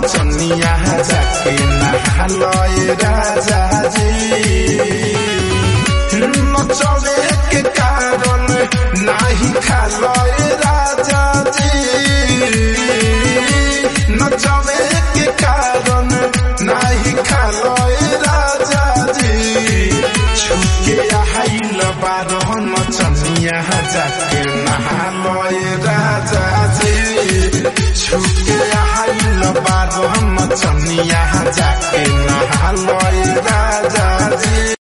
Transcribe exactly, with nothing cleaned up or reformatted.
नचनिया जाके नहालोए राजा जी नचवे के कारण नाही खालोए राजा जी नचवे के कारण नाही खालोए राजा जी छुके आइल बारो नचनिया जाके नहालोए राजा जी छुके आइल बारो नचनिया जाके नहालोए राजा